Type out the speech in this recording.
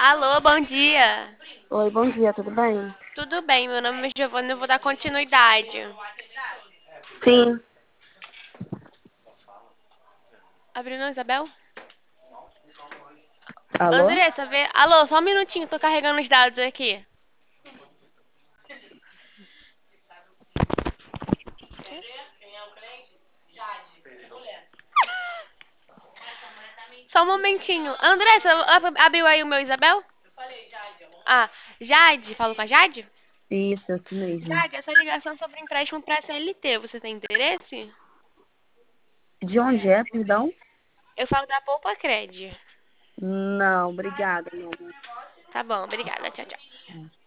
Alô, bom dia. Oi, bom dia, tudo bem? Tudo bem? Meu nome é Giovana, eu vou dar continuidade. Sim. Abrindo, Isabel? Alô? Andressa, vê. Alô, só um minutinho, tô carregando os dados aqui. Só um momentinho. Andressa, abriu aí o meu Isabel? Ah, Jade, falou com a Jade? Isso mesmo. Jade, essa ligação é sobre empréstimo para CLT, você tem interesse? De onde é, perdão? Eu falo da Poupa Cred. Não, obrigada, não. Tá bom, obrigada. Tchau, tchau.